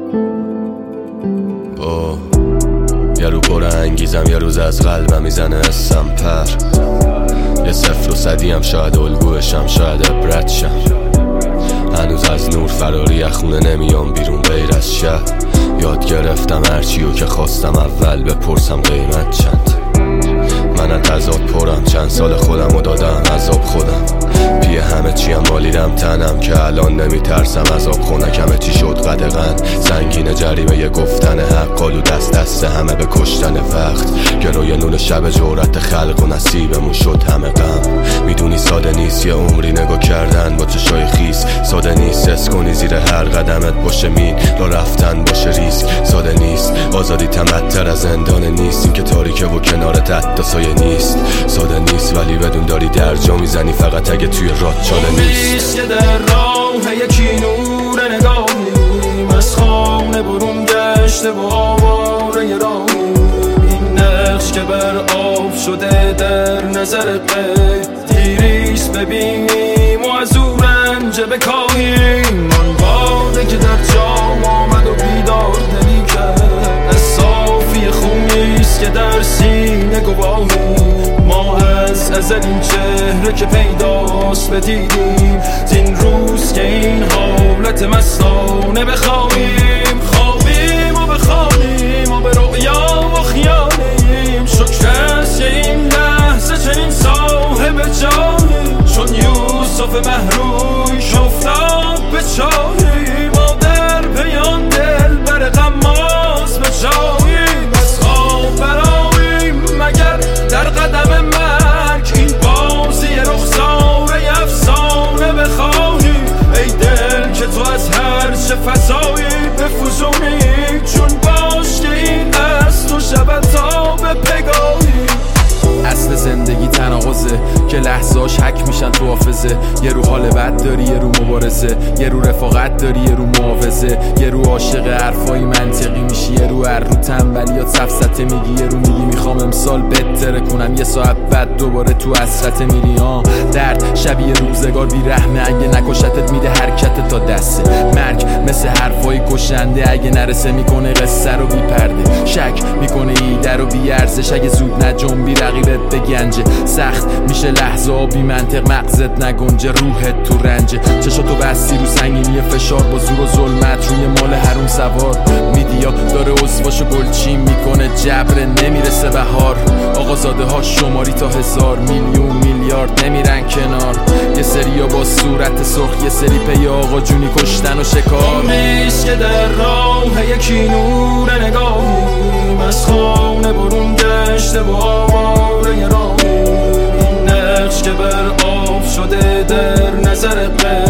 یه رو پر انگیزم، یه روز از قلبم میزنه اسم پر. یه 0 و 100 هم شاید الگوشم، شاید عبرتشم. هنوز از نور فراری خونه نمیام بیرون غیر از شب. یاد گرفتم هرچیو که خواستم اول بپرسم قیمت چند. من از عذاب پرم، چند سال خودمو دادم عذاب خودم. پی همه چیم مالیدم تنم که الان نمیترسم عذاب خونکمه چی شد قدغن. سنگین جریمه یه گفتن حق، آلو دست همه به کشتن وقت. گروی نون شب جورت خلق و نصیبمون شد همه غم. میدونی ساده نیست یه عمری نگاه کردن با چشای خیس. ساده نیست حس کنی زیر هر قدمت باشه مین، را رفتن باشه ریسک. ساده نیست آزادی تمتر از زندان نیست، این که تاریکه و کنارت حتی سایه نیست. ساده نیست ولی بدون داری درجا میزنی فقط اگه توی راد چاله نیست. که در راه یکی نور نگاهیم، از خانه برون گشته و آواره راهیم. این نقش که بر آب شده در نظر غیر، دیریس ببینیم و از او رنج بکاهیم. آن باده که در جام آمد و بیدار دلی کرد، از صافی خونیست که در سینه گواهیم. ما از ازل این چهره که پیداست بدیدیم، زین روز که این حالت مستانه بخواهیم. خوابیم و بخوابیم و به رؤیا و خیالیم. شکر است این لحظه چنین صاحب جاییم، چون یوسف مهروش افتاد به چاهی. ما در پیان دل بر غماز به جاییم. از خواب براییم مگر در قدم مرگ، این بازی رخساره افسانه بخواهی. ای دل که تو از هر چه فضایی بفزونی، چون باش که این از تو شب تا به پگاهی. اصل زندگی تناقضه که لحظاش حک میشن تو حافظه. یه رو حال بد داری، یه رو مبارزه، یه رو رفاقت داری، یه رو محافظه. یه رو عاشق حرفای منطقی میشی، یه رو هر رو تنبلی یا سفسطه میگی. یه رو میگی میخوام امسال بهتره کنم، یه ساعت بعد دوباره تو حسرت میری. درد شبیه روزگار بی رحمه، اگه نکشتت میده حرکت تا دسته. مرگ مثل حرفای کشنده، اگه نرسه میکنه قصه رو بی پرده. شک میکنه ایده رو بی ارزش، اگه زود نجنبی رقیبت به گنجه. سخت میشه لحظه ها بی منطق، مغزت نگنجه روحت تو رنجه. چشاتو بستی رو سنگینی فشار، با زور و ظلمت روی مال حروم سوار. میدیا داره عضواشو گلچین میکنه، جبر نمیرسه بهار. آقازاده ها شماری تا 1000 میلیون میلیارد نمیرن کنار. یه سری ها با صورت سرخ، یه سری پی آقا جونی کشتن و شکار. نیست که در راه یکی نور نگاهیم، از خانه برون گشته و آواره راهیم. این نقش که بر آب شده در نظر غیر،